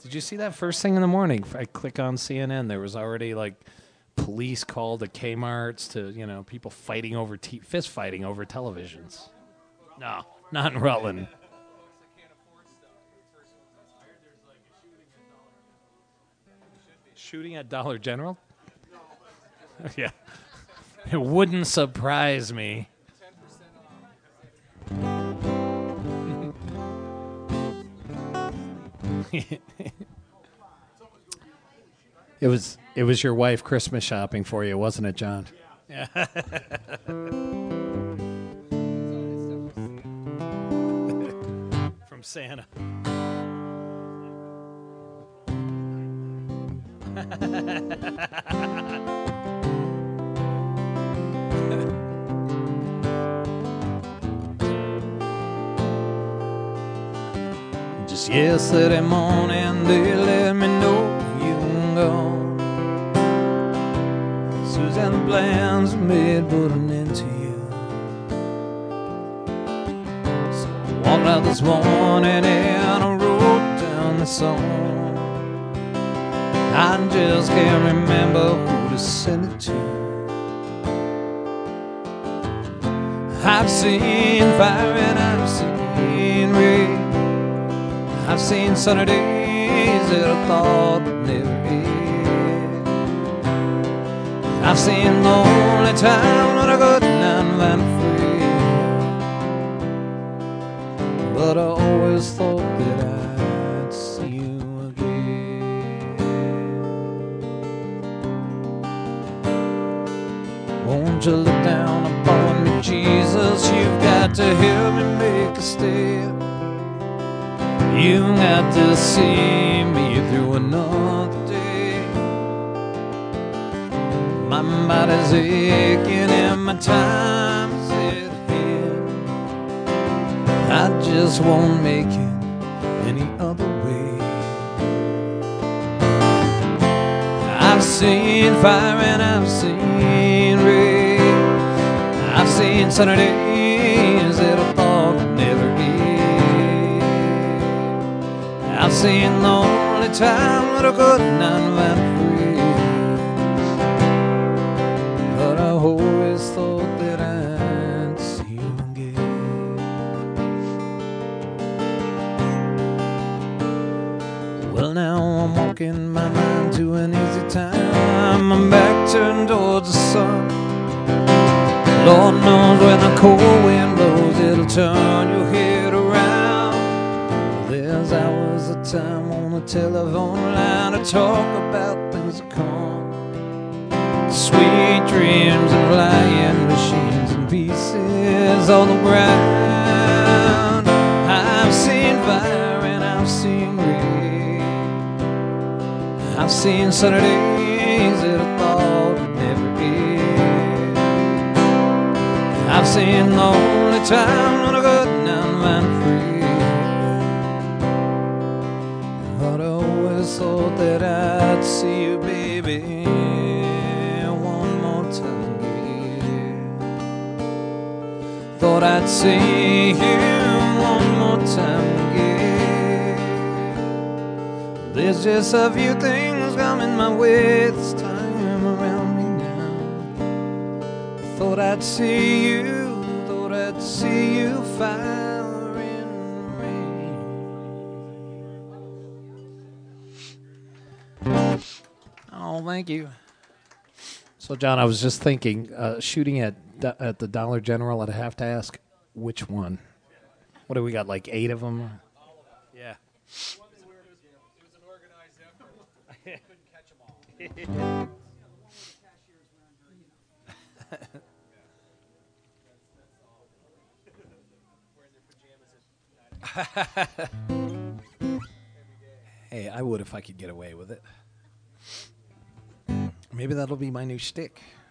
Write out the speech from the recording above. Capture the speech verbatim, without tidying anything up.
Did you see that first thing in the morning? If I click on C N N, there was already like police called to Kmart's to, you know, people fighting over, te- fist fighting over televisions. No, not in Rutland. Shooting at Dollar General? Yeah. It wouldn't surprise me. It was it was your wife Christmas shopping for you, wasn't it, John? Yeah. From Santa. Just yesterday morning they let me know you were gone. Suzanne plans made put an end to you. So I walked out this morning and I wrote down the song. I just can't remember who to send it to. I've seen fire and I've seen rain. I've seen sunny days that I thought would never end. I've seen lonely times when I couldn't find a friend. But I always thought that I'd see you again. Won't you look down upon me, Jesus? You've got to help me make a step. You got to see me through another day. My body's aching and my time's at hand. I just won't make it any other way. I've seen fire and I've seen rain. I've seen sunny days that I thought would never end. I've seen lonely times when I could not find a friend. But I always thought that I'd see you again. Well, now I'm walking my mind to an easy time. I'm back turned towards the sun. Lord knows when the cold wind blows, it'll turn your head around. There's hours of time on the telephone line to talk about things to come. Sweet dreams and flying machines and pieces on the ground. I've seen fire and I've seen rain. I've seen sunny days that I thought would never end. I've seen lonely times when I could not find a friend. But I always thought that I'd see you, baby, one more time again. Thought I'd see you one more time again. There's just a few things coming my way this time around me now. Thought I'd see you, thought I'd see you fire in rain. Oh, thank you. So, John, I was just thinking, uh, shooting at at the Dollar General, I'd have to ask which one. What do we got, like eight of them? Yeah. It was an organized effort. I couldn't catch them all. Hey, I would if I could get away with it. Maybe that'll be my new shtick.